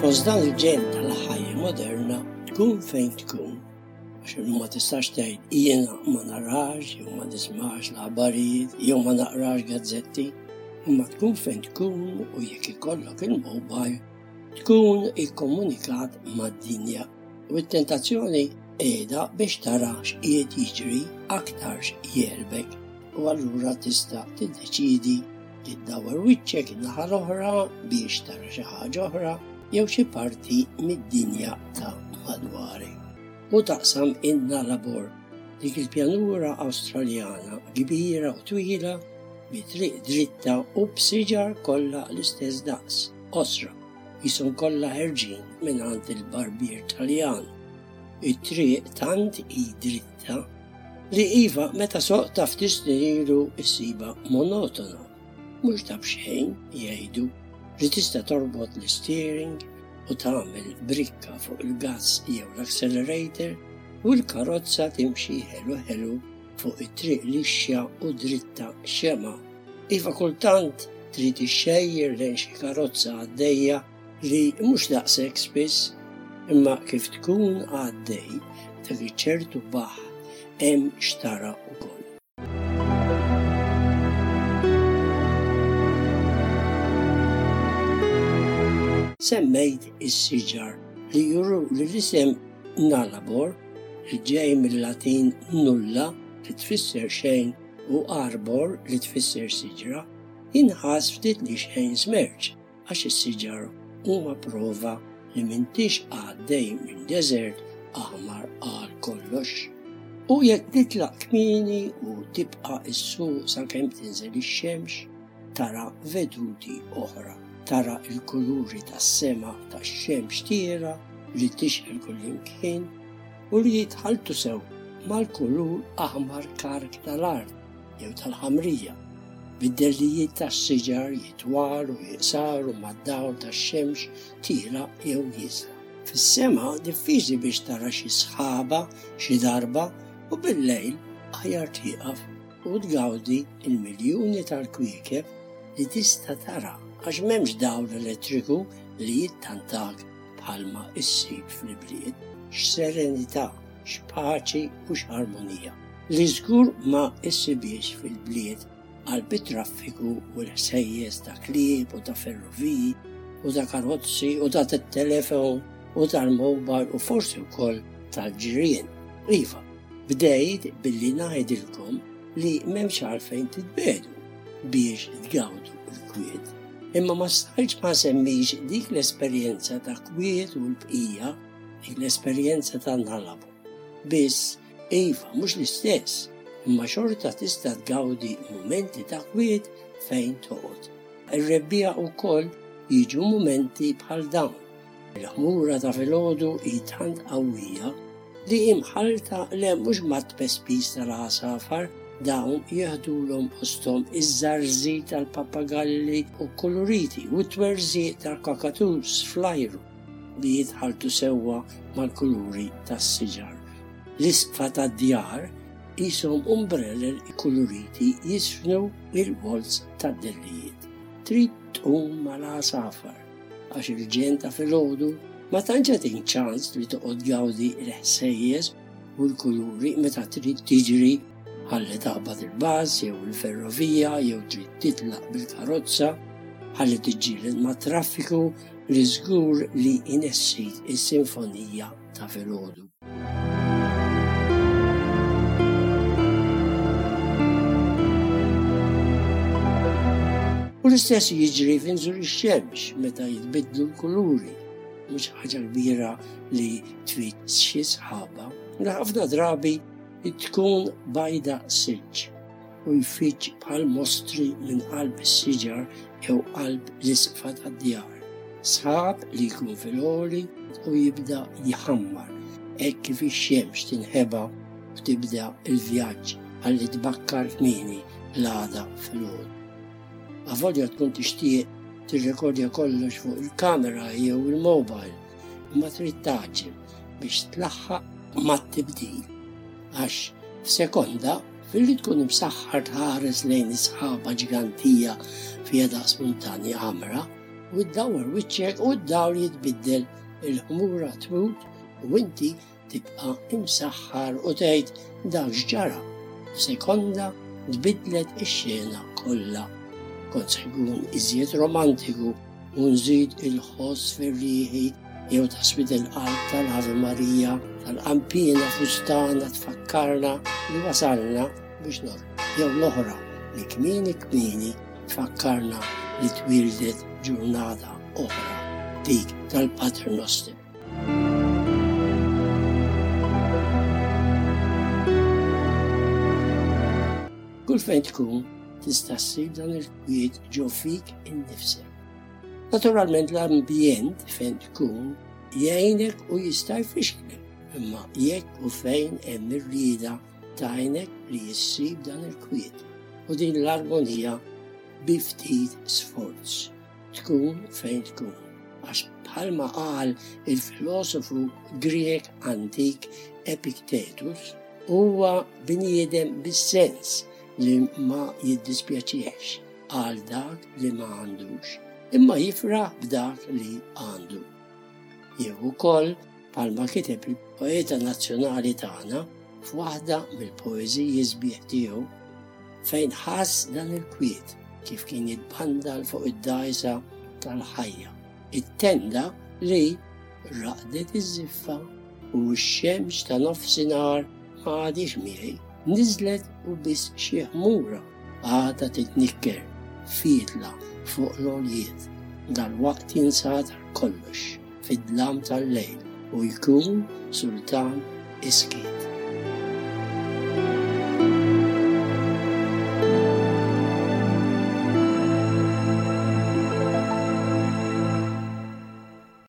Fost dan il-ġen tal-ħajja moderna tkun fejn tkun. Għax ma tistax tgħid jiena ma narax, jew ma nismax l-aħbarijiet, jew ma naqrax gazzetti, imma tkun fejn tkun u jekk ikollok il-mobile tkun ikkomunikat mad-dinja. U t-tentazzjoni qiegħda biex tara x'qiegħed jiġri aktar x'jerbek u allura tista' tiddeċiedi tiddawwar wiċċek in-naħa l-oħra biex tara xi ħaġa oħra jew xi parti mid-dinja ta' madwarek. U taqsam in-Nullarbor, dik il-pjanura Awstraljana kbira u twila bi triq dritta u b'siġar kollha l-istess daqs, osra, jishom kollha ħerġin mingħand il-barbier Taljan. It-triq tant hi dritta li iva meta soqta ftit ilu issiba monotona. Mhux ta' b'xejn jgħidu li tista' torbot l-steering u tagħmel brikka fuq il-gass jew l-accelerator u l-karozza timxi ħelu fuq it-triq lixja u dritta xema. Iva kultant trid ixxejjer lejn xi karozza għaddejja li mhux daqshekk spiss, imma kif tkun għaddej dak ċertu baħ hemm xtara wkoll. Semmejt is-siġar li juru li l-isem Nullarbor li ġej mill-Latin nulla li tfisser xejn u arbor li tfisser siġra inħass ftit li xejn żmerġ għax is-siġar huma prova li m'intix għaddej minn deżert aħmar għal kollox. U jekk titlaq kmieni u tibqa' is-suq sakemm tinżel ix-xemx tara veduti oħra. Tara il-kuluri tas-sema tax-xemx tiera li tixħel kullimkien u li jitħaltu sew mal-kulur aħmar kark tal-art jew tal-ħamrija. Bid-dellijiet tas-siġar jitwalu jiqsaru mad-dawl tax-xemx tiera jew jiżla. Fis-sema diffiċli biex tara xi sħaba, xi darba u bil-lejl aħjar tieqaf u tgawdi il-miljuni tal-kwiekeb li tista' tara għax m'hemmx dawl elettriku li jittantak bħalma issib fl-bliet, x'serenità, x'paċi u x'armonija. Li żgur ma issibiex fil-bliet għal bit-traffiku u l-ħsejjes ta' klieb u ta' ferroviji u ta' karozzi u ta' telefon u tal-mobile u forsi wkoll tal-ġirien. Iva, bdejt billi ngħidilkom li m'hemmx għalfejn titbedu biex tgawdu l-kwiet. Imma ma stajtx ma semmix dik l-esperjenza ta' kwiet u l-bqija, dik l-esperjenza ta' Nullarbor. Biss, iva, mhux l-istess, imma xorta tista' tgawdi momenti ta' kwiet fejn toqgħod. Ir-rebbija wkoll jiġu momenti bħal dawn. Il-ħmura ta' filgħodu hi tant qawwija li imħalta li mhux mat-pespis tal-ħasafar dawn jieħdulhom posthom iż-żarżi tal-pappagalli u koloriti u t-twerżiq tal-kakatus fl-ajru li jitħaltu sewwa mal-kuluri tas-siġar. L-isqfa tad-djar qishom umbrelli koloriti jisfnu il-wolz tad-dellijiet. Trid tqum mal-ħasafar għax il-ġen ta' filgħodu ma tantx tingħid ċans li toqgħod gawdi l-ħsejjes u l-kuluri meta trid tiġri ħalli taqbad il-baż jew il-ferrovija jew trid titlaq bil-karozza ħalli tiġġieled mat-traffiku li żgur li inessik is-sinfonija ta' filgħodu. U l-istess jiġri f'inżul ix-xemx meta jitbidlu l-kuluri. Mhux ħaġa kbira li tfid xi sħaba, ħafna drabi tkun bajda siġġ u jfittx bħal mostri minn qalb is-siġar jew qalb l-isqfa tad-djar. Sħab li jkun fil-għoli u jibda jħammar hekk kif ix-xemx tinħeba u tibda il-vjaġġ ħalli tbakkar kmieni l-għada fil-għol. Avolja tkun tixtieq tirrekordja kollox fuq il-kamera jew il-mobile, imma trid taġġel biex tlaħħaq mat-tibdil. Għax f'sekonda filli tkun imsaħħar tħares lejn isħaba ġigantija fiha daqs muntanja ħamra, u ddawwar wiċċek u d-dawl jitbiddel, il-ħmura tmut u inti tibqa' imsaħħar u tgħid dak x'ġara. F'sekonda tbidlet ix-xena kollha. Kont se nkun iżjed romantiku u nżid il-ħoss fir-rieħi jew tasbit il-qalb tal-Ave Marija tal-qampina fustana tfakkarna li wasalna biex nor. Jew l-oħra li kmieni tfakkarna li twildet ġurnata oħra dik tal-Paternoster. Kull fejn tkun tista' ssib dan il-kwiet ġo fik innifsek. Naturalment l-ambjent fejn tkun jgħinek u jista' jfixklek, imma jekk u fejn hemm ir-rieda tgħinek li jissib dan il-kwiet u din l-armonija bi ftit sforz. Tkun fejn tkun, għax bħalma qal il-filosofu Grieg antik Epictetus huwa bniedem bis-sens li ma jiddispjaċiex għal dak li ma għandux, imma jifraħ b'dak li għandu. Jew ukoll bħalma kiteb il-poeta nazzjonali tagħna f'waħda mill-poeżiji sbieħ tiegħu fejn ħass dan il-kwiet kif kien jitbandal fuq id-dajsa tal-ħajja. It-tenda li raqdet iż-żiffa u x-xemx ta' nofsinhar ma għadix miegħi. Nizlet u biss xi ħmura għadha titnikker fiedla fuq l-għoljiet. Dal-waqt jinsat kollox fid-dlam tal-lejl u jkun sultan iskiet.